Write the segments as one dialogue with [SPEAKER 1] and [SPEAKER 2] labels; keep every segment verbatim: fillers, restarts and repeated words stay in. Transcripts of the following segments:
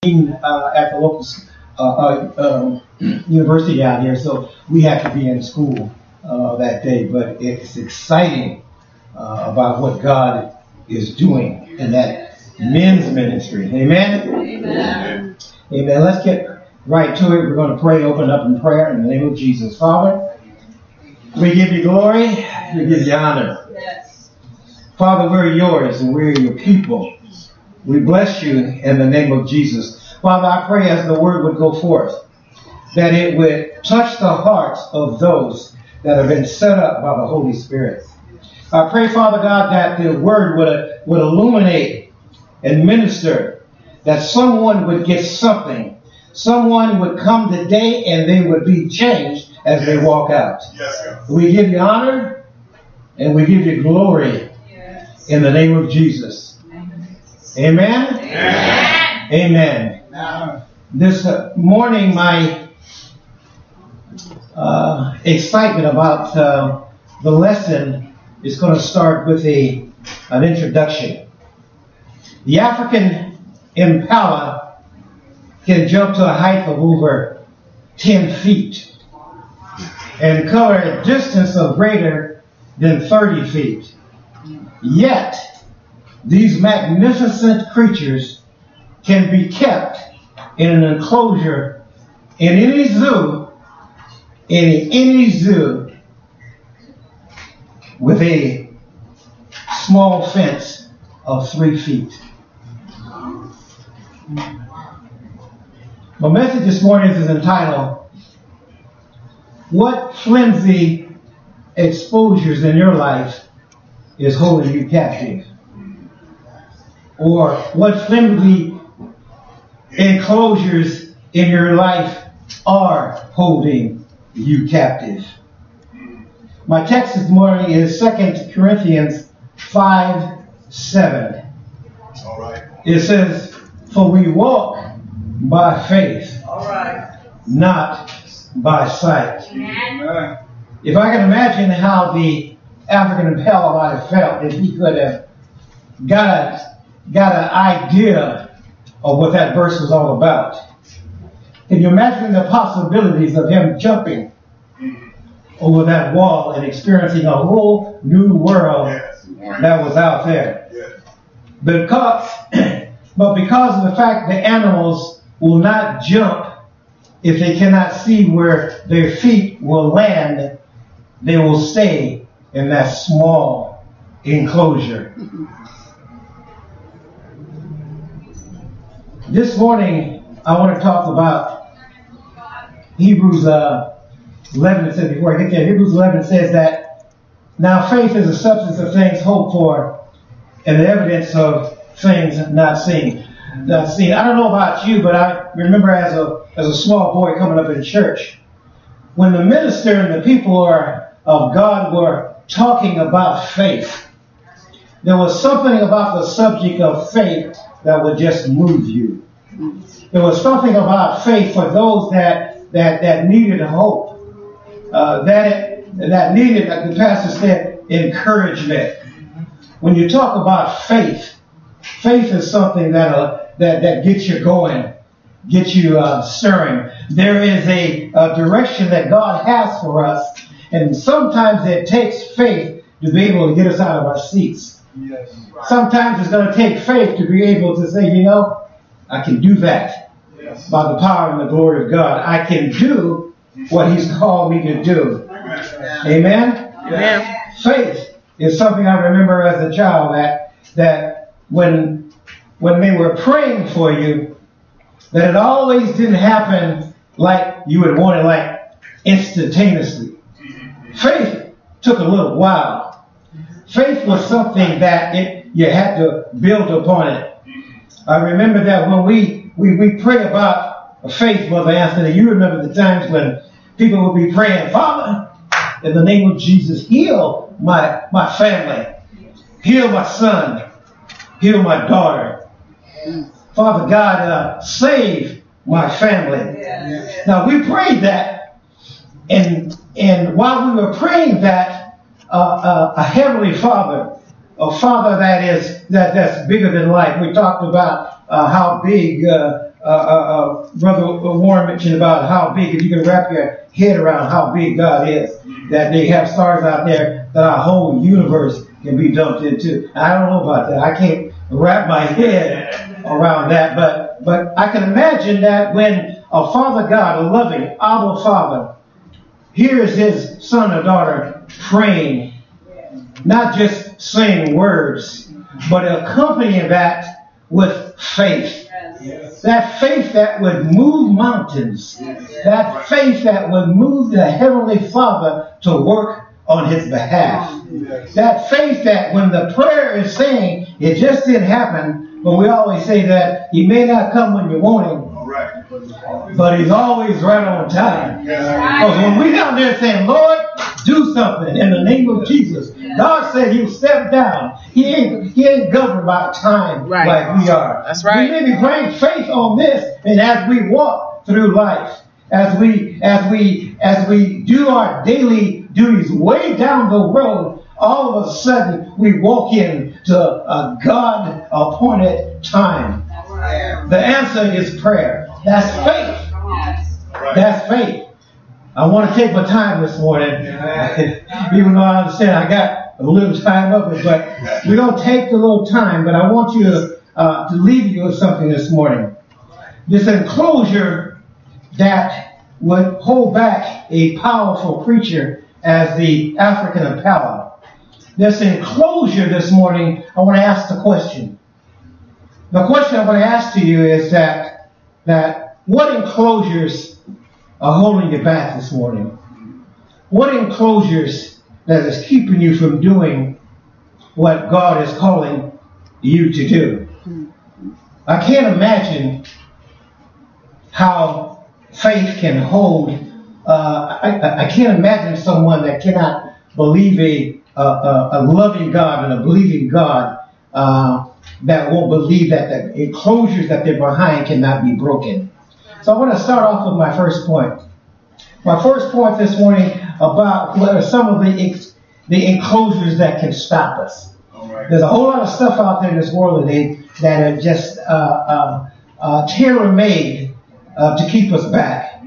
[SPEAKER 1] uh, at the local uh, uh, um, university out here, so we have to be in school uh, that day. But it's exciting uh, about what God is doing in that men's ministry. Amen? Amen. Amen. Let's get right to it. We're going to pray, open up in prayer in the name of Jesus. Father, we give you glory, we give you honor. Yes. Father, we're yours and we're your people. We bless you in the name of Jesus. Father, I pray as the word would go forth, that it would touch the hearts of those that have been set up by the Holy Spirit. I pray, Father God, that the word would, would illuminate and minister, that someone would get something. Someone would come today and they would be changed as they walk out. Yes, sir. We give you honor and we give you glory in the name of Jesus. Amen? Amen. Amen. Amen. This uh, morning, my uh, excitement about uh, the lesson is going to start with a an introduction. The African impala can jump to a height of over ten feet and cover a distance of greater than thirty feet. Yet, these magnificent creatures can be kept in an enclosure in any zoo, in any zoo, with a small fence of three feet. My message this morning is entitled, What Flimsy Exposures in Your Life is Holding You Captive? Or what flimsy enclosures in your life are holding you captive? My text this morning is Second Corinthians five seven. All right. It says, For we walk by faith, all right, not by sight. Amen. If I can imagine how the African impala might have felt if he could have got a got an idea of what that verse was all about. Can you imagine the possibilities of him jumping over that wall and experiencing a whole new world that was out there? Because, but because of the fact that animals will not jump if they cannot see where their feet will land, they will stay in that small enclosure. This morning, I want to talk about Hebrews uh, eleven. It says before I get there, Hebrews eleven says that now faith is the substance of things hoped for and the evidence of things not seen. Not seen. I don't know about you, but I remember as a as a small boy coming up in church, when the minister and the people are, of God were talking about faith, there was something about the subject of faith that would just move you. There was something about faith for those that that, that needed hope, uh, that that needed, like the pastor said, encouragement. When you talk about faith, faith is something that uh, that that gets you going, gets you uh, stirring. There is a, a direction that God has for us, and sometimes it takes faith to be able to get us out of our seats. Yes. Sometimes it's going to take faith to be able to say, you know, I can do that. Yes. By the power and the glory of God. I can do what He's called me to do. Amen? Amen? Amen. Faith is something I remember as a child that that when when they were praying for you, that it always didn't happen like you would want it, like instantaneously. Faith took a little while. Faith was something that it, you had to build upon it. I remember that when we, we, we pray about faith, Mother Anthony, you remember the times when people would be praying, Father, in the name of Jesus, heal my, my family. Heal my son. Heal my daughter. Father God, uh, save my family. Yeah. Now, we prayed that, and, and while we were praying that, Uh, uh, a heavenly Father, a Father that is that that's bigger than life. We talked about uh, how big uh, uh, uh, Brother Warren mentioned about how big, if you can wrap your head around how big God is, that they have stars out there that our whole universe can be dumped into. I don't know about that. I can't wrap my head around that, but but I can imagine that when a Father God, a loving Abba Father, hears his son or daughter praying, not just saying words, but accompanying that with faith. Yes. That faith that would move mountains. Yes. That faith that would move the Heavenly Father to work on his behalf. Yes. That faith that when the prayer is saying, it just didn't happen, but we always say that he may not come when you want him, right, but he's always right on time. Because yes. when we down there saying, Lord, do something in the name of Jesus, yes. God said he'll step down. He ain't, he ain't governed by time right. like we are.
[SPEAKER 2] That's right.
[SPEAKER 1] We may be praying faith on this, and as we walk through life, as we as we as we do our daily duties way down the road, all of a sudden we walk into a God appointed time. The answer is prayer. That's faith. That's faith. I want to take my time this morning, even though I understand I got a little time of it, but we don't take the little time, but I want you to, uh, to leave you with something this morning. This enclosure that would hold back a powerful preacher as the African Impala. This enclosure this morning, I want to ask the question. The question I want to ask to you is that, that what enclosures are holding you back this morning? What enclosures that is keeping you from doing what God is calling you to do? I can't imagine how faith can hold. Uh, I, I can't imagine someone that cannot believe a, a, a loving God and a believing God uh, that won't believe that the enclosures that they're behind cannot be broken. So I want to start off with my first point. My first point this morning about what are some of the ex- the enclosures that can stop us. Right. There's a whole lot of stuff out there in this world today that are just uh, uh, uh, tailor-made uh, to keep us back.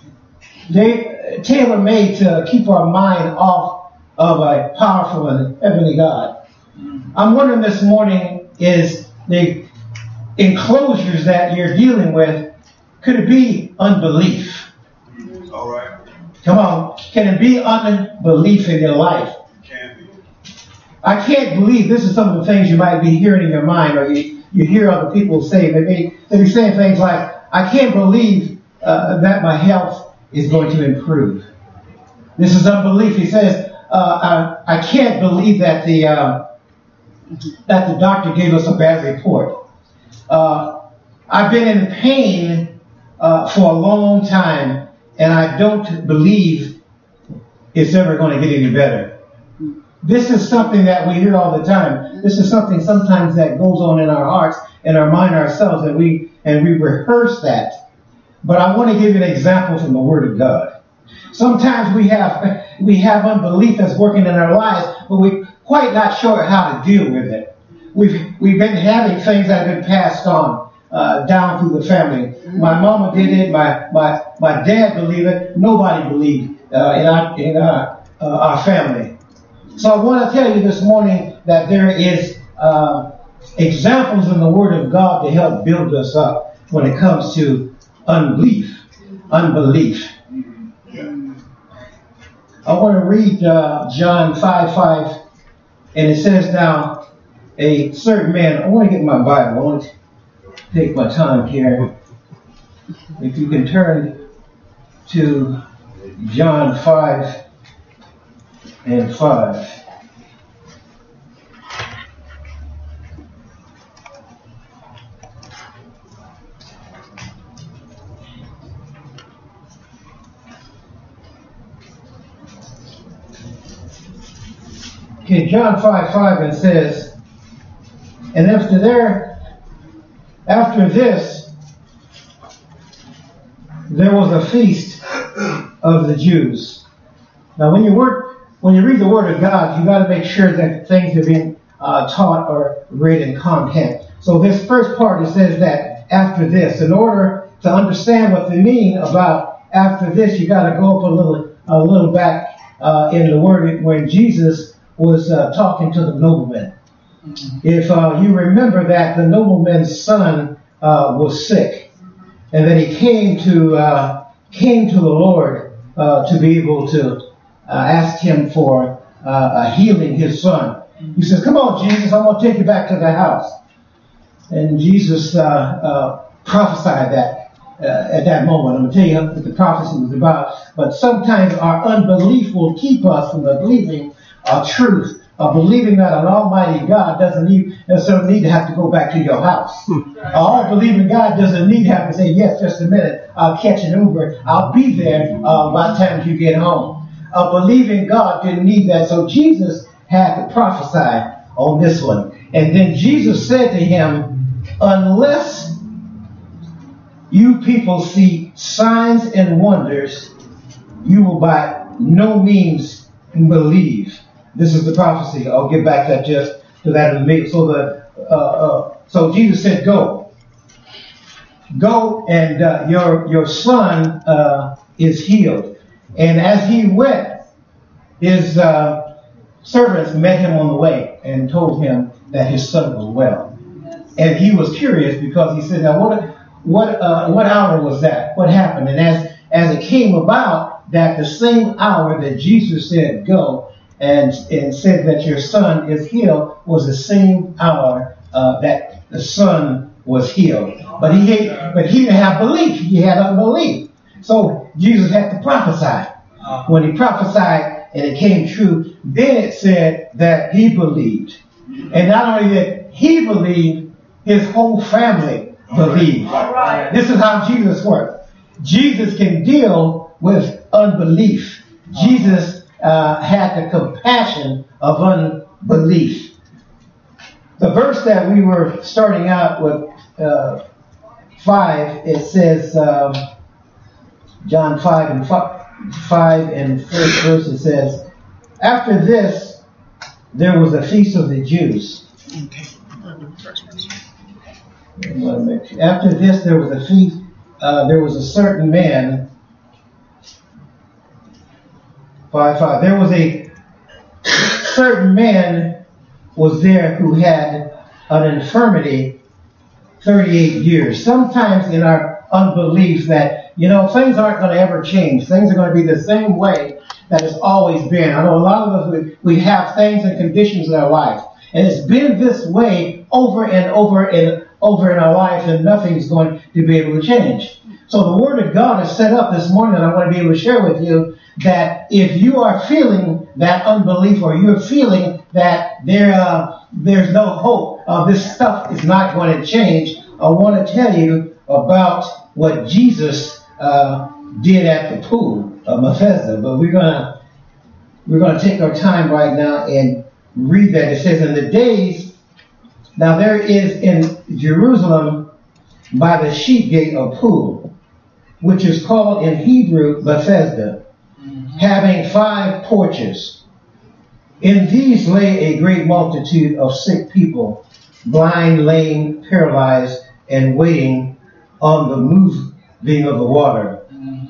[SPEAKER 1] They tailor-made to keep our mind off of a powerful and heavenly God. I'm wondering this morning, is the enclosures that you're dealing with, could it be unbelief?
[SPEAKER 3] All right.
[SPEAKER 1] Come on. Can it be unbelief in your life?
[SPEAKER 3] It can be.
[SPEAKER 1] I can't believe, this is some of the things you might be hearing in your mind, or you, you hear other people say. They may, they be saying things like, I can't believe uh, that my health is going to improve. This is unbelief. He says, uh, I, I can't believe that the uh, that the doctor gave us a bad report. Uh, I've been in pain uh, for a long time, and I don't believe it's ever going to get any better. This is something that we hear all the time. This is something sometimes that goes on in our hearts, in our mind ourselves, and we and we rehearse that. But I want to give you an example from the Word of God. Sometimes we have we have unbelief that's working in our lives, but we're quite not sure how to deal with it. We've we've been having things that have been passed on uh, down through the family. My mama did it. My my my dad believed it. Nobody believed uh, in our in our uh, our family. So I want to tell you this morning that there is uh, examples in the Word of God to help build us up when it comes to unbelief, unbelief. I want to read uh, John five five, and it says, now, a certain man, I want to get my Bible, I want to take my time here. If you can turn to John five and five. Okay, John five five, and says, and after there, after this, there was a feast of the Jews. Now, when you work, when you read the Word of God, you got to make sure that things are being uh, taught or read in content. So this first part, it says that after this. In order to understand what they mean about after this, you got to go up a little, a little back uh, in the word when Jesus was uh, talking to the nobleman. Mm-hmm. If uh, you remember that the nobleman's son uh, was sick, and then he came to uh, came to the Lord uh, to be able to uh, ask him for uh, healing his son. He says, "Come on, Jesus, I want to take you back to the house." And Jesus uh, uh, prophesied that uh, at that moment. I'm going to tell you what the prophecy was about. But sometimes our unbelief will keep us from believing our truth, of believing that an almighty God doesn't need, necessarily need to have to go back to your house. Our believing God doesn't need to have to say, "Yes, just a minute, I'll catch an Uber, I'll be there uh, by the time you get home." A believing God didn't need that. So Jesus had to prophesy on this one. And then Jesus said to him, "Unless you people see signs and wonders, you will by no means believe." This is the prophecy. I'll get back to that just to that in a minute. So the uh, uh, so Jesus said, "Go, go, and uh, your your son uh, is healed." And as he went, his uh, servants met him on the way and told him that his son was well. And he was curious because he said, "Now what what uh, what hour was that? What happened?" And as as it came about that the same hour that Jesus said, "Go," and and said that your son is healed, was the same hour uh, that the son was healed. But he had, but he didn't have belief. He had unbelief. So Jesus had to prophesy. When he prophesied and it came true, then it said that he believed. And not only that he believed, his whole family believed. All right. This is how Jesus worked. Jesus can deal with unbelief. Jesus uh, had the compassion of unbelief. The verse that we were starting out with, uh, five, it says, um, John five and five, five and first verse, it says, "After this, there was a feast of the Jews." Okay. After this, there was a feast. Uh, there was a certain man. Five five. There was a certain man was there who had an infirmity thirty-eight years. Sometimes in our unbelief that, you know, things aren't going to ever change. Things are going to be the same way that it's always been. I know a lot of us, we, we have things and conditions in our life, and it's been this way over and over and over in our life, and nothing's going to be able to change. So the Word of God is set up this morning, and I want to be able to share with you that if you are feeling that unbelief, or you're feeling that there uh, there's no hope, uh, this stuff is not going to change, I want to tell you about what Jesus uh, did at the pool of Bethesda. But we're gonna we're gonna take our time right now and read that. It says, "In the days, now there is in Jerusalem by the sheep gate a pool, which is called in Hebrew Bethesda, having five porches. In these lay a great multitude of sick people, blind, lame, paralyzed, and waiting on the moving of the water."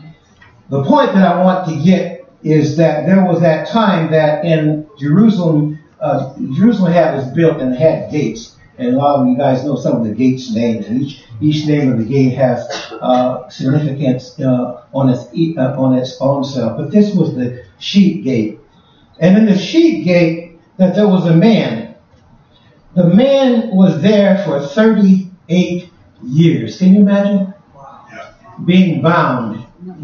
[SPEAKER 1] The point that I want to get is that there was that time that in Jerusalem, uh, Jerusalem had was built and had gates. And a lot of you guys know some of the gates' names. And each each name of the gate has uh, significance uh, on its uh, on its own self. But this was the sheep gate. And in the sheep gate, that there was a man. The man was there for thirty-eight years. Can you imagine? Wow. Being bound,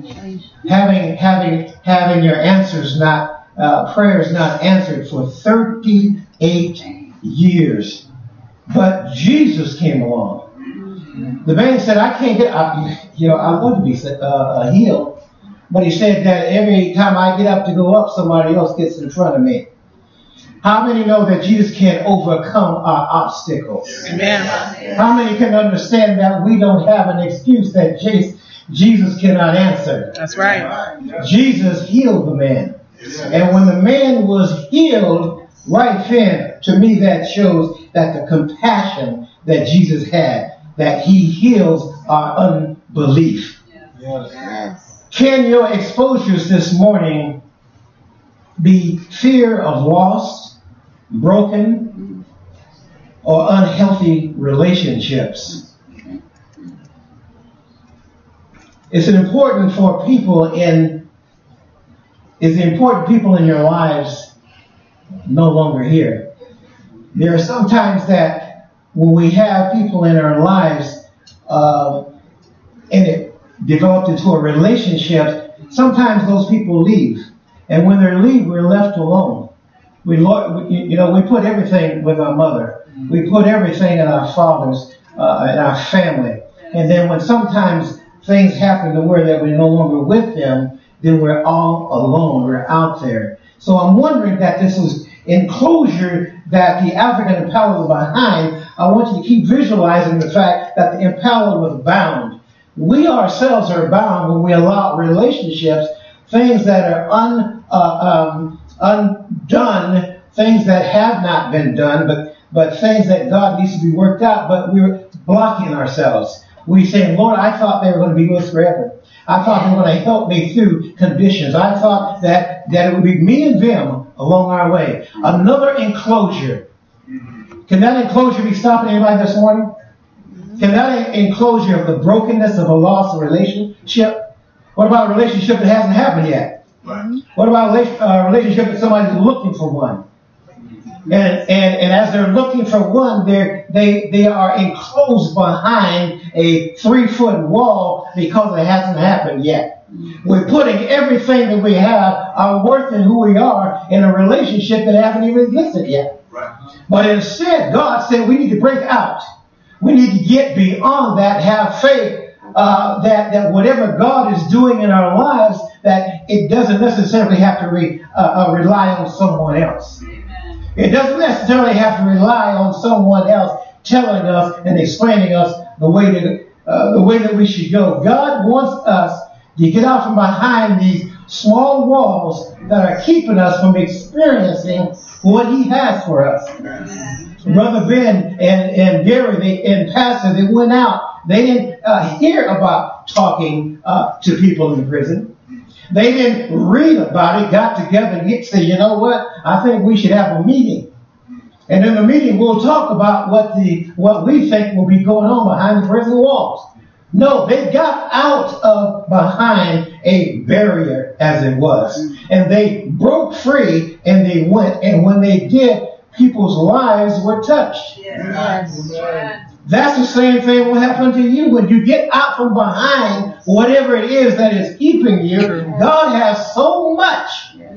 [SPEAKER 1] having having having your answers not uh, prayers not answered for thirty-eight years. But Jesus came along. The man said, "I can't get up. You know, I want to be uh, healed." But he said that every time I get up to go up, somebody else gets in front of me. How many know that Jesus can overcome our obstacles? Amen. How many can understand that we don't have an excuse that Jesus cannot answer? That's right. Jesus healed the man. And when the man was healed, right then, to me that shows that the compassion that Jesus had that he heals our unbelief.
[SPEAKER 2] Yes.
[SPEAKER 1] Can your exposures this morning be fear of loss, broken, or unhealthy relationships? It's important for people in, is the important people in your lives no longer here? There are some times that when we have people in our lives uh, and it developed into a relationship, sometimes those people leave. And when they leave, we're left alone. We, you know, we put everything with our mother. We put everything in our fathers, uh, in our family. And then when sometimes things happen to where that we're no longer with them, then we're all alone. We're out there. So I'm wondering that this is enclosure that the African impala was behind. I want you to keep visualizing the fact that the impala was bound. We ourselves are bound when we allow relationships, things that are un, uh, um, undone, things that have not been done, but, but things that God needs to be worked out, but we're blocking ourselves. We say, Lord, I thought they were going to be with us forever. I thought they were going to help me through conditions. I thought that, that it would be me and them along our way. Another enclosure. Can that enclosure be stopping anybody this morning? Can that enclosure of the brokenness of a lost relationship? What about a relationship that hasn't happened yet? What about a uh, relationship that somebody's looking for one? And, and, and as they're looking for one, they're, they they are enclosed behind a three-foot wall because it hasn't happened yet. We're putting everything that we have, our worth and who we are, in a relationship that hasn't even existed yet. But instead, God said we need to break out. We need to get beyond that, have faith uh, that, that whatever God is doing in our lives, that it doesn't necessarily have to re, uh, uh, rely on someone else. It doesn't necessarily have to rely on someone else telling us and explaining us the way that uh, the way that we should go. God wants us to get out from behind these small walls that are keeping us from experiencing what He has for us. Amen. Brother Ben and, and Gary they, and Pastor, they went out. They didn't uh, hear about talking uh, to people in prison. They didn't read about it, got together and said, you know what, I think we should have a meeting. And in the meeting, we'll talk about what the what we think will be going on behind the prison walls. No, they got out of behind a barrier, as it was. And they broke free and they went. And when they did, people's lives were touched.
[SPEAKER 2] Yes. Yes.
[SPEAKER 1] That's the same thing will happen to you when you get out from behind whatever it is that is keeping you. God has so much.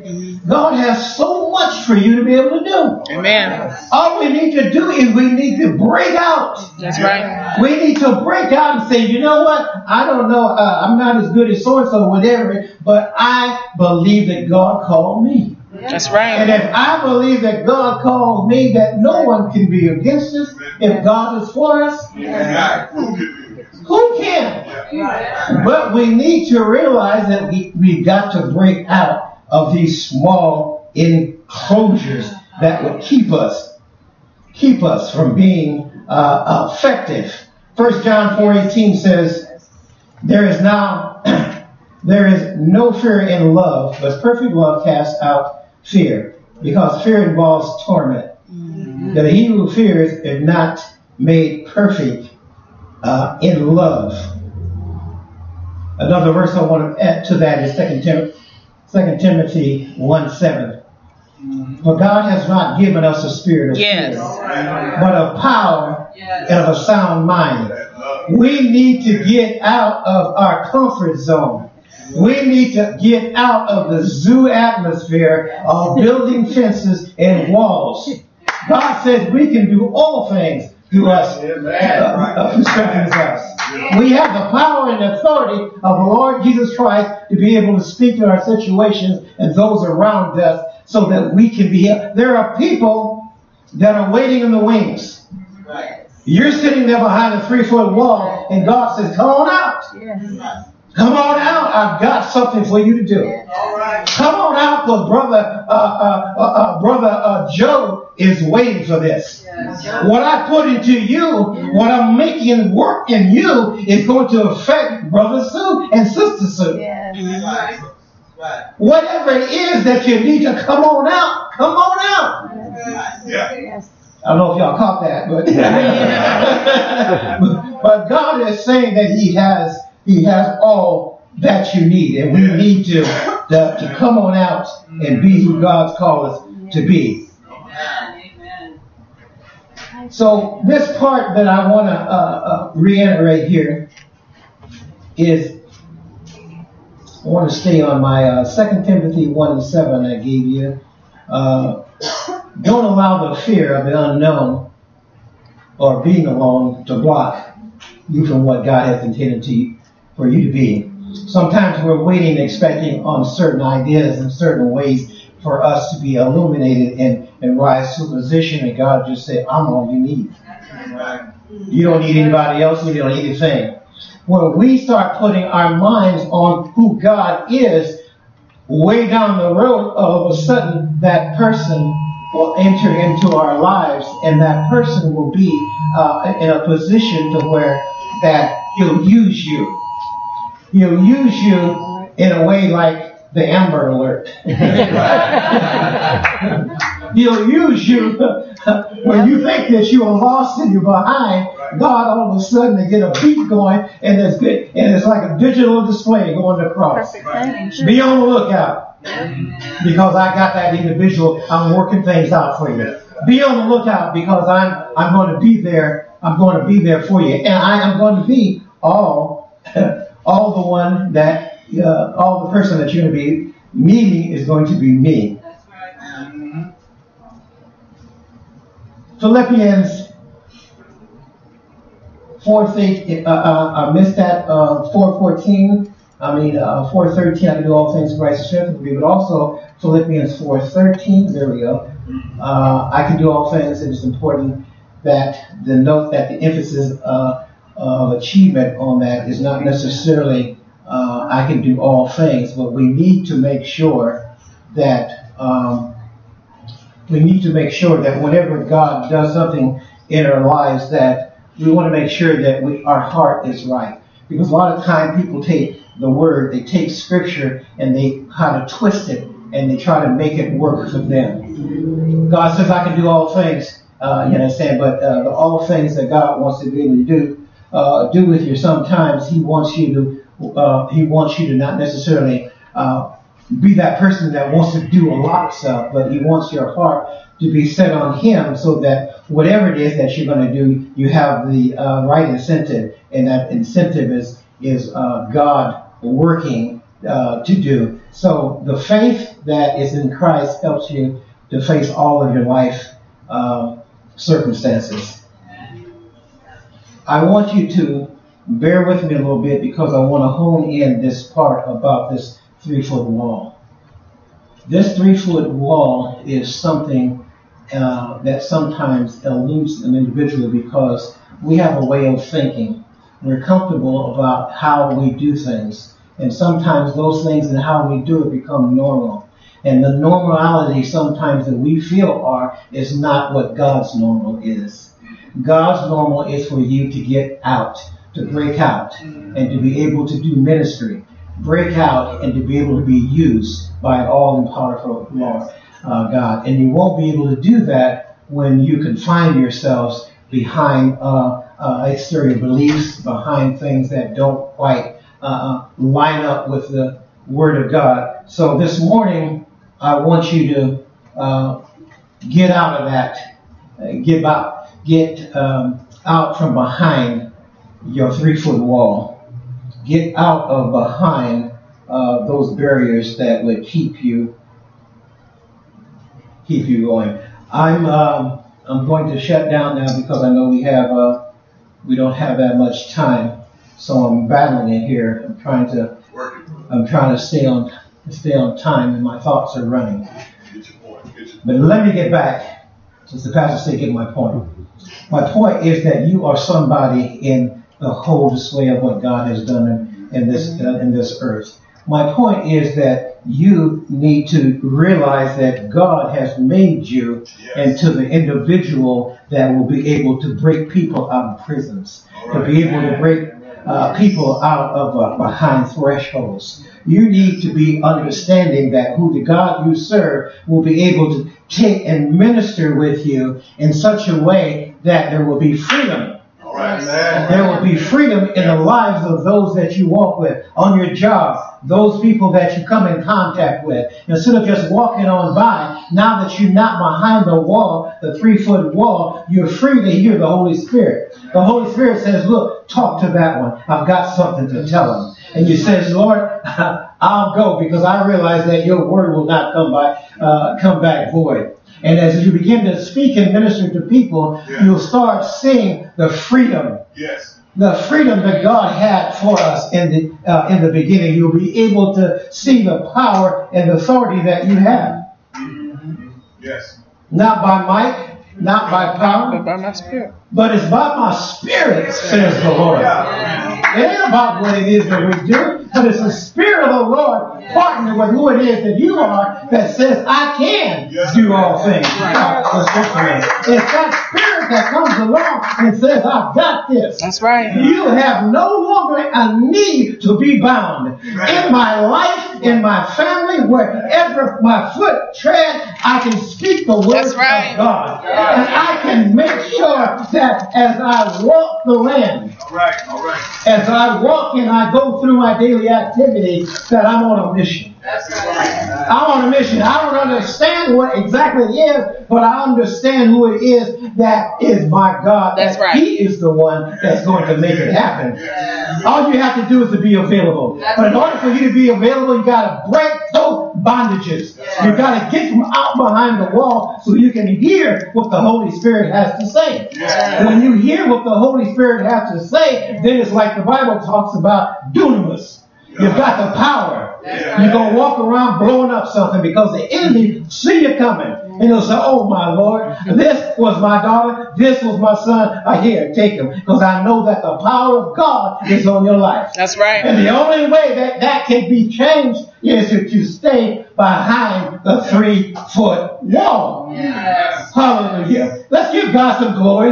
[SPEAKER 1] God has so much for you to be able to do.
[SPEAKER 4] Amen.
[SPEAKER 1] All we need to do is we need to break out.
[SPEAKER 4] That's right.
[SPEAKER 1] We need to break out and say, you know what? I don't know. Uh, I'm not as good as so-and-so, whatever, but I believe that God called me.
[SPEAKER 4] That's right.
[SPEAKER 1] And if I believe that God called me, that no one can be against us. If God is for us, who can? But we need to realize that we, we've got to break out of these small enclosures that would keep us, keep us from being uh, effective. First John four eighteen says, there is now, there is no fear in love, but perfect love casts out fear, because fear involves torment. Mm-hmm. That he who fears is not made perfect uh, in love. Another verse I want to add to that is Second Tim- Second Timothy one seven. Mm-hmm. For God has not given us a spirit of
[SPEAKER 4] yes.
[SPEAKER 1] fear, but of power yes. and of a sound mind. We need to get out of our comfort zone. We need to get out of the zoo atmosphere of building fences and walls. God says we can do all things through us, uh, who strengthens us. We have the power and authority of the Lord Jesus Christ to be able to speak to our situations and those around us so that we can be helped. There are people that are waiting in the wings. You're sitting there behind a three-foot wall and God says, come on out. Come on out. I've got something for you to do. All right. Come on out, because brother, uh, uh, uh, uh, brother uh, Joe is waiting for this.
[SPEAKER 2] Yes.
[SPEAKER 1] What I put into you, what I'm making work in you, is going to affect Brother Sue and Sister Sue.
[SPEAKER 2] Yes.
[SPEAKER 3] Right. Right.
[SPEAKER 1] Whatever it is that you need to come on out, come on out.
[SPEAKER 3] Yeah.
[SPEAKER 2] Yes.
[SPEAKER 1] I don't know if y'all caught that, but but God is saying that He has He has all that you need, and we need to to, to come on out and be who God's called us to be.
[SPEAKER 2] Amen.
[SPEAKER 1] So this part that I want to uh, uh, reiterate here is I want to stay on my uh, Second Timothy one and seven I gave you. Uh, don't allow the fear of the unknown or being alone to block you from what God has intended to you, for you to be. Sometimes we're waiting, expecting on certain ideas and certain ways for us to be illuminated and, and rise to a position, and God just said, I'm all you need.
[SPEAKER 3] Right.
[SPEAKER 1] You don't need anybody else, you don't need anything. When we start putting our minds on who God is, way down the road, all of a sudden, that person will enter into our lives, and that person will be uh, in a position to where that he'll use you. He'll use you in a way like the Amber Alert. He'll use you when you think that you are lost and you're behind. God, all of a sudden, they get a beat going, and it's good, and it's like a digital display going across. Be on the lookout, because I got that individual. I'm working things out for you. Be on the lookout, because I'm I'm going to be there. I'm going to be there for you, and I am going to be all all the one that uh, all the person that you're going to be meeting is going to be me.
[SPEAKER 2] That's right.
[SPEAKER 1] Philippians four, uh, uh, I missed that, uh, four fourteen. I mean, uh, four thirteen, I can do all things through Christ who strengthens me, but also Philippians four thirteen, there we go. Uh, I can do all things. It is important that the note that the emphasis uh, of achievement on that is not necessarily uh, I can do all things, but we need to make sure that um, we need to make sure that whenever God does something in our lives, that we want to make sure that we, our heart is right. Because a lot of time people take the word, they take scripture, and they kind of twist it, and they try to make it work for them. God says, I can do all things, uh, you know what I'm saying? But uh, the all things that God wants to be able to do, uh, do with you, sometimes He wants you to, uh, He wants you to not necessarily uh, be that person that wants to do a lot of stuff, but He wants your heart to be set on Him, so that whatever it is that you're going to do, you have the uh, right incentive, and that incentive is is uh, God working uh, to do. So the faith that is in Christ helps you to face all of your life uh, circumstances. I want you to bear with me a little bit, because I want to hone in this part about this three-foot wall. This three-foot wall is something uh, that sometimes eludes an individual, because we have a way of thinking. We're comfortable about how we do things. And sometimes those things and how we do it become normal. And the normality sometimes that we feel are is not what God's normal is. God's normal is for you to get out, to break out, and to be able to do ministry. Break out and to be able to be used by an all-powerful Lord uh, God. And you won't be able to do that when you confine yourselves behind uh, uh, exterior beliefs, behind things that don't quite uh, line up with the Word of God. So this morning, I want you to uh, get out of that, uh, get out, get um, out from behind your three-foot wall. Get out of behind uh, those barriers that would keep you keep you going. I'm um, I'm going to shut down now, because I know we have uh, we don't have that much time, so I'm battling it here. I'm trying to I'm trying to stay on stay on time, and my thoughts are running. But let me get back, since the pastor said get my point. My point is that you are somebody in the whole display of what God has done in, in this uh, in this earth. my point is that you need to realize that God has made you
[SPEAKER 4] Yes.
[SPEAKER 1] into the individual that will be able to break people out of prisons, to be able to break uh, people out of uh, behind thresholds. You need to be understanding that who the God you serve will be able to take and minister with you in such a way that there will be freedom.
[SPEAKER 4] All right, man.
[SPEAKER 1] There will be freedom in the lives of those that you walk with, on your job, those people that you come in contact with. Instead of just walking on by, now that you're not behind the wall, the three-foot wall, you're free to hear the Holy Spirit. The Holy Spirit says, look, talk to that one. I've got something to tell him. And you says, Lord, I'll go because I realize that your word will not come by, uh, come back void. And as you begin to speak and minister to people,
[SPEAKER 4] Yeah.
[SPEAKER 1] you'll start seeing the freedom,
[SPEAKER 4] Yes.
[SPEAKER 1] the freedom that God had for us in the uh, in the beginning. You'll be able to see the power and the authority that you have,
[SPEAKER 4] Yes.
[SPEAKER 1] not by might, not by
[SPEAKER 5] But
[SPEAKER 1] power,
[SPEAKER 5] by my spirit.
[SPEAKER 1] but it's by my spirit, says the Lord.
[SPEAKER 4] Yeah.
[SPEAKER 1] It ain't about what it is that we do, but it's the Spirit of the Lord partnering with who it is that you are that says, I can do all things. Uh, the scripture is. It's that Spirit that comes along and says, I've got this.
[SPEAKER 5] That's right.
[SPEAKER 1] You have no longer a need to be bound. In my life, in my family, wherever my foot tread, I can speak the words
[SPEAKER 5] That's right.
[SPEAKER 1] of God. And I can make sure that as I walk the land,
[SPEAKER 4] All right. All right.
[SPEAKER 1] as I walk and I go through my daily activity, that I'm on a mission.
[SPEAKER 2] That's right.
[SPEAKER 1] I'm on a mission. I don't understand what exactly it is, but I understand who it is that is my God.
[SPEAKER 5] That's
[SPEAKER 1] that
[SPEAKER 5] right.
[SPEAKER 1] He is the one that's going to make it happen.
[SPEAKER 2] Yes.
[SPEAKER 1] All you have to do is to be available. But in order for you to be available, you got to break those bondages. You got to get from out behind the wall so you can hear what the Holy Spirit has to say. And when you hear what the Holy Spirit has to say, then it's like the Bible talks about dunamis. You've got the power. You're going to walk around blowing up something because the enemy see you coming. And he'll say, oh my Lord, this was my daughter, this was my son. I here, take him. Because I know that the power of God is on your life.
[SPEAKER 5] That's right.
[SPEAKER 1] And the only way that that can be changed is if you stay behind the three-foot wall.
[SPEAKER 2] Yes.
[SPEAKER 1] Hallelujah. Let's give God some glory.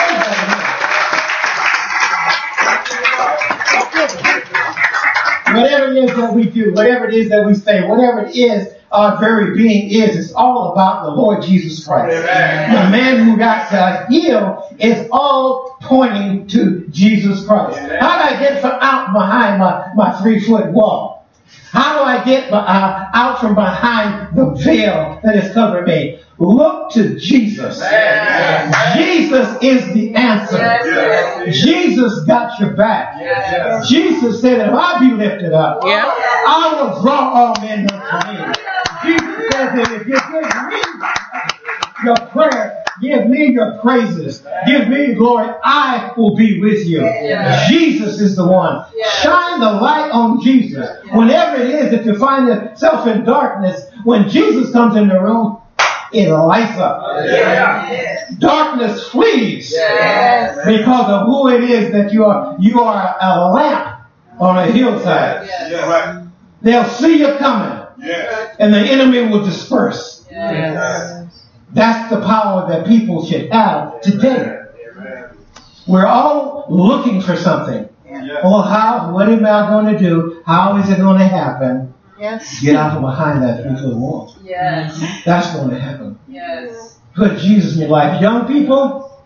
[SPEAKER 1] Whatever it is that we do, whatever it is that we say, whatever it is our very being is, it's all about the Lord Jesus Christ.
[SPEAKER 4] Amen.
[SPEAKER 1] The man who got uh, healed is all pointing to Jesus Christ.
[SPEAKER 4] Amen.
[SPEAKER 1] How do I get from out behind my, my three-foot wall? How do I get uh, out from behind the veil that is covering me? Look to Jesus.
[SPEAKER 4] Amen.
[SPEAKER 1] Jesus is the answer.
[SPEAKER 4] Yes.
[SPEAKER 1] Jesus got your back.
[SPEAKER 4] Yes.
[SPEAKER 1] Jesus said, if I be lifted up,
[SPEAKER 5] Yeah.
[SPEAKER 1] I will draw all men unto me. Jesus says that if you give me your prayer, give me your praises, give me glory, I will be with you.
[SPEAKER 2] Yeah.
[SPEAKER 1] Jesus is the one.
[SPEAKER 2] Yeah.
[SPEAKER 1] Shine the light on Jesus. Whenever it is that you find yourself in darkness, when Jesus comes in the room, it lights up.
[SPEAKER 4] Yeah.
[SPEAKER 1] Darkness flees
[SPEAKER 2] Yes.
[SPEAKER 1] because of who it is that you are. You are a lamp on a hillside.
[SPEAKER 2] Yes.
[SPEAKER 4] Yeah. Right.
[SPEAKER 1] They'll see you coming,
[SPEAKER 4] Yes.
[SPEAKER 1] and the enemy will disperse.
[SPEAKER 2] Yes.
[SPEAKER 1] That's the power that people should have today.
[SPEAKER 4] Amen.
[SPEAKER 1] We're all looking for something.
[SPEAKER 4] Yeah.
[SPEAKER 1] Well, how? What am I going to do? How is it going to happen?
[SPEAKER 2] Yes.
[SPEAKER 1] Get out from behind that three-foot wall.
[SPEAKER 2] Yes.
[SPEAKER 1] That's going to happen.
[SPEAKER 2] Yes.
[SPEAKER 1] Put Jesus in your life. Young people,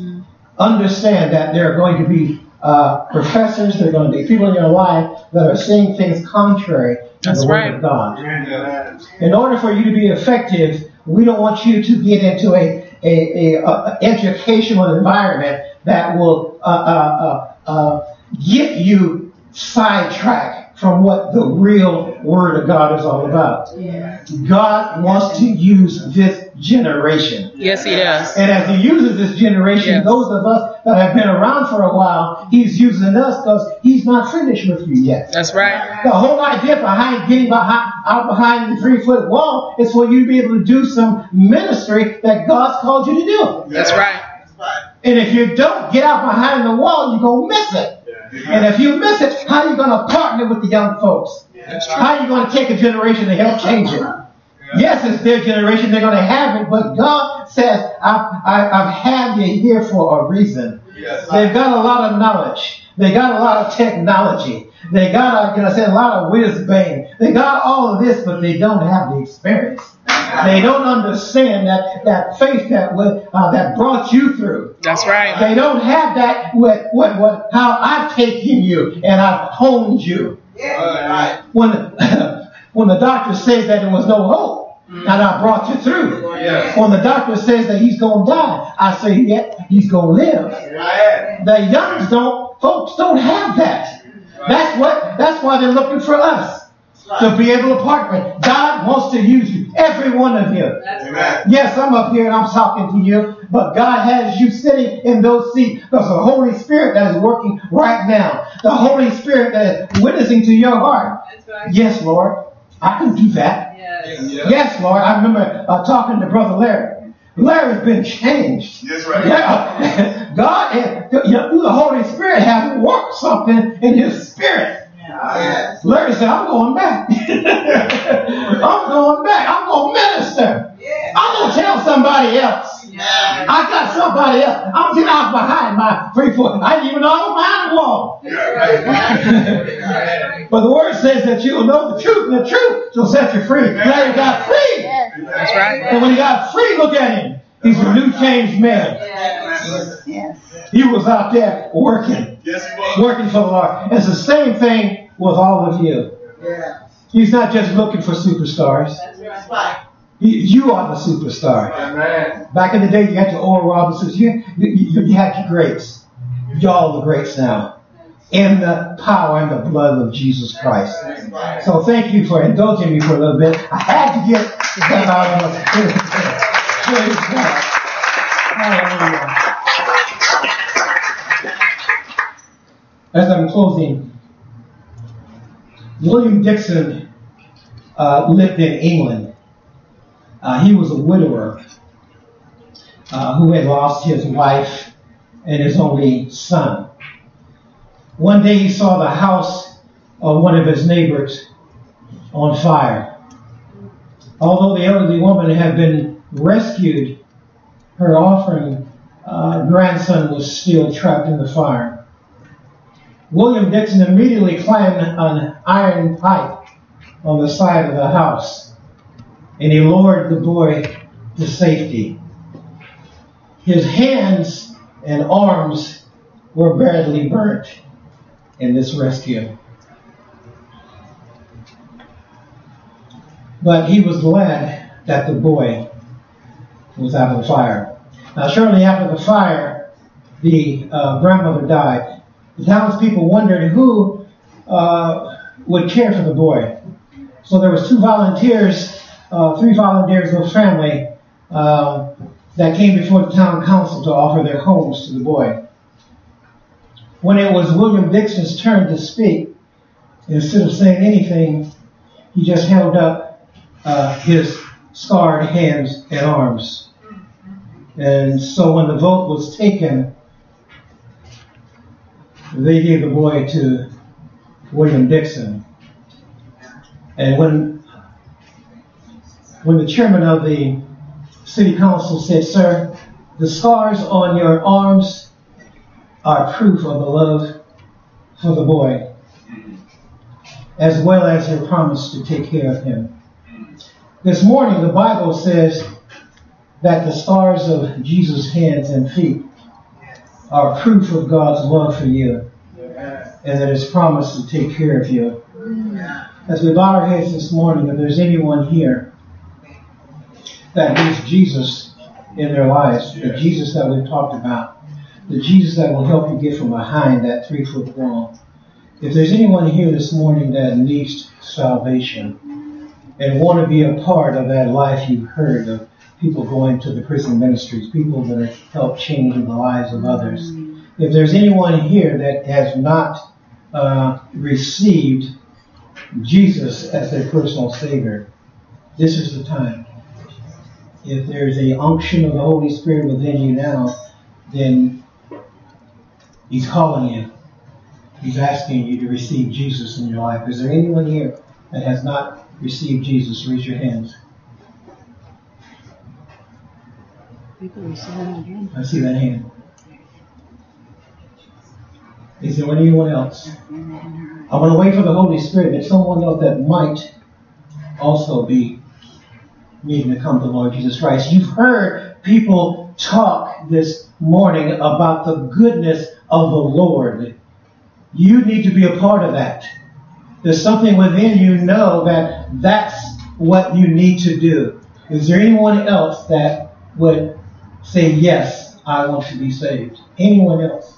[SPEAKER 1] understand that there are going to be uh, professors, there are going to be people in your life that are saying things contrary to
[SPEAKER 5] That's
[SPEAKER 1] the Word
[SPEAKER 5] right.
[SPEAKER 1] of God.
[SPEAKER 4] Amen.
[SPEAKER 1] In order for you to be effective, we don't want you to get into a, a, a, a educational environment that will uh, uh, uh, uh, get you sidetracked from what the real Word of God is all about.
[SPEAKER 2] Yes.
[SPEAKER 1] God wants to use this generation.
[SPEAKER 5] Yes, he does.
[SPEAKER 1] And as He uses this generation,
[SPEAKER 5] Yes.
[SPEAKER 1] those of us that have been around for a while, He's using us because He's not finished with you yet.
[SPEAKER 5] That's right.
[SPEAKER 1] The whole idea behind getting behind, out behind the three-foot wall is for you to be able to do some ministry that God's called you to do.
[SPEAKER 5] That's right.
[SPEAKER 4] That's right.
[SPEAKER 1] And if you don't get out behind the wall, you're going to miss it. And if you miss it, how are you going to partner with the young folks? How are you going to take a generation to help change it? Yes, it's their generation. They're going to have it, but God says, I, I, I've had you here for a reason. They've got a lot of knowledge. They got a lot of technology. They got, you know, I said, a lot of wisdom. They got all of this, but they don't have the experience. They don't understand that, that faith that uh, that brought you through.
[SPEAKER 2] That's right.
[SPEAKER 1] They don't have that with what what how I've taken you and I've honed you.
[SPEAKER 3] Right.
[SPEAKER 1] When when the doctor says that there was no hope, and I brought you through.
[SPEAKER 3] Yes.
[SPEAKER 1] When the doctor says that he's going to die, I say, yeah, he's going to live.
[SPEAKER 3] Right.
[SPEAKER 1] The youngs don't, folks don't have that. That's what. That's why they're looking for us to be able to partner. God wants to use you, every one of you.
[SPEAKER 3] Amen.
[SPEAKER 1] Yes, I'm up here and I'm talking to you, but God has you sitting in those seats. There's the Holy Spirit that is working right now. The Holy Spirit that is witnessing to your heart. Yes, Lord, I can do that.
[SPEAKER 3] Yes.
[SPEAKER 1] Yes, Lord. I remember uh, talking to Brother Larry. Larry's been changed.
[SPEAKER 3] Yes, right.
[SPEAKER 1] Yeah. God, and, you know, through the Holy Spirit, has worked something in his spirit.
[SPEAKER 3] Yes.
[SPEAKER 1] Larry said, I'm going back. I'm going back. I'm going to minister. I'm going to tell somebody else. I got somebody else. I'm getting out behind my three foot. I didn't even know I was behind the wall. But the word says that you will know the truth, and the truth shall set you free. Larry got free.
[SPEAKER 2] That's right.
[SPEAKER 1] And when he got free, look at him. He's a new changed man. He was out there working.
[SPEAKER 3] Yes, he was.
[SPEAKER 1] Working for the Lord. It's the same thing with all of you. He's not just looking for superstars. He, you are the superstar.
[SPEAKER 3] Amen.
[SPEAKER 1] Back in the day, you had your Oral Robinsons. You, you, you had your greats. Y'all the greats now. In the power and the blood of Jesus Christ. So thank you for indulging me for a little bit. I had to get that out of us. Praise God. Hallelujah. As I'm closing, William Dixon uh, lived in England. Uh, he was a widower uh, who had lost his wife and his only son. One day he saw the house of one of his neighbors on fire. Although the elderly woman had been rescued, her offering uh, grandson was still trapped in the fire. William Dixon immediately climbed an iron pipe on the side of the house, and he lowered the boy to safety. His hands and arms were badly burnt in this rescue. But he was glad that the boy was out of the fire. Now, shortly after the fire, the uh, grandmother died. The townspeople wondered who uh, would care for the boy. So there was two volunteers, uh, three volunteers of family uh, that came before the town council to offer their homes to the boy. When it was William Dixon's turn to speak, instead of saying anything, he just held up uh, his scarred hands and arms. And so when the vote was taken, they gave the boy to William Dixon. And when when the chairman of the city council said, "Sir, the scars on your arms are proof of the love for the boy, as well as your promise to take care of him." This morning, the Bible says that the scars of Jesus' hands and feet are proof of God's love for you, and that His promise to take care of you. As we bow our heads this morning, if there's anyone here that needs Jesus in their lives, the Jesus that we've talked about, the Jesus that will help you get from behind that three-foot wall. If there's anyone here this morning that needs salvation and want to be a part of that life you've heard of people going to the prison ministries, people that help change the lives of others. If there's anyone here that has not uh, received Jesus as their personal Savior, this is the time. If there's a unction of the Holy Spirit within you now, then He's calling you. He's asking you to receive Jesus in your life. Is there anyone here that has not received Jesus? Raise your hands. I see that hand. Is there anyone else? I want to wait for the Holy Spirit. There's someone else that might also be needing to come to the Lord Jesus Christ. You've heard people talk this morning about the goodness of the Lord. You need to be a part of that. There's something within you know that that's what you need to do. Is there anyone else that would say, yes, I want to be saved? Anyone else?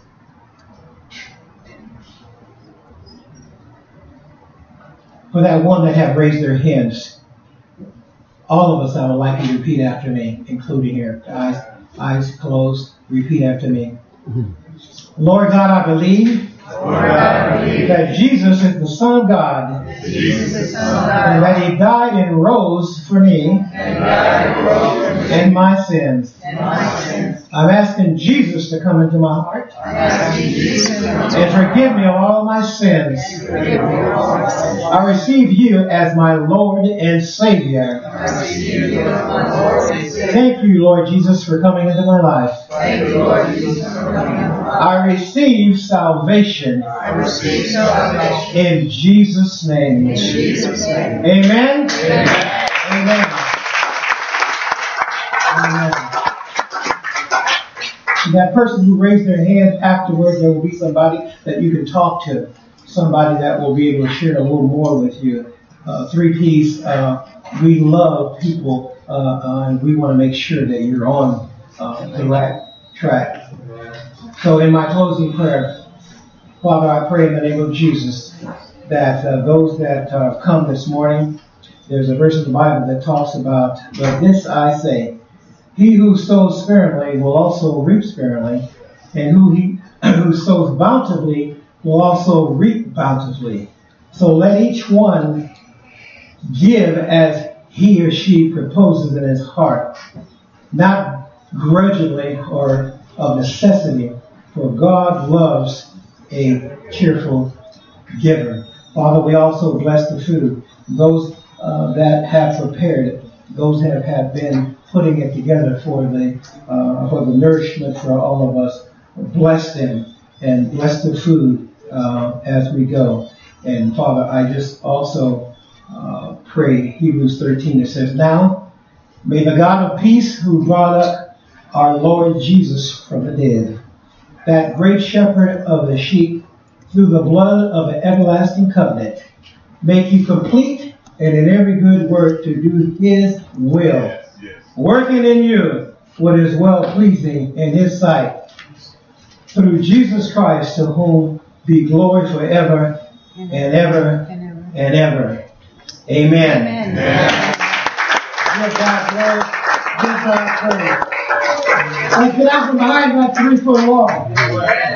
[SPEAKER 1] For that one that have raised their hands, all of us, I would like you to repeat after me, including here. Eyes, eyes closed. Repeat after me. Lord God, I believe,
[SPEAKER 3] Lord God, I believe
[SPEAKER 1] that Jesus is the Son of God,
[SPEAKER 3] Jesus is the Son of God,
[SPEAKER 1] and that He died and rose for me
[SPEAKER 3] and died and rose for me
[SPEAKER 1] and my sins.
[SPEAKER 3] and my sins.
[SPEAKER 1] I'm asking Jesus to come into my heart
[SPEAKER 3] I ask you, Jesus, to come to
[SPEAKER 1] and forgive me of all my sins.
[SPEAKER 3] forgive me of all my sins.
[SPEAKER 1] I receive you as my Lord and Savior.
[SPEAKER 3] I receive you as my Lord and Savior.
[SPEAKER 1] Thank you, Lord Jesus, for coming into my life.
[SPEAKER 3] Thank you, Lord Jesus, for coming into my life.
[SPEAKER 1] I receive salvation
[SPEAKER 3] I receive salvation
[SPEAKER 1] in Jesus' name.
[SPEAKER 3] in Jesus' name.
[SPEAKER 1] Amen.
[SPEAKER 3] Amen.
[SPEAKER 1] Amen. Amen. That person who raised their hand afterwards, there will be somebody that you can talk to, somebody that will be able to share a little more with you. Uh, three P's, uh, we love people, uh, uh, and we want to make sure that you're on uh, the right track. So in my closing prayer, Father, I pray in the name of Jesus that uh, those that uh, come this morning, there's a verse in the Bible that talks about, but this I say, he who sows sparingly will also reap sparingly, and who he who sows bountifully will also reap bountifully. So let each one give as he or she proposes in his heart, not grudgingly or of necessity, for God loves a cheerful giver. Father, we also bless the food. Those uh, that have prepared it, those that have been putting it together for the uh, for the nourishment for all of us. Bless them and bless the food uh, as we go. And Father, I just also uh, pray Hebrews thirteen. It says, "Now may the God of peace, who brought up our Lord Jesus from the dead, that great shepherd of the sheep, through the blood of the everlasting covenant, make you complete and in every good work to do His will, working in you what is well-pleasing in His sight, through Jesus Christ, to whom be glory forever and ever and ever. Amen.
[SPEAKER 2] Amen.
[SPEAKER 3] Amen.
[SPEAKER 1] Give God glory. Give God praise. Let's get out from behind that three-foot wall.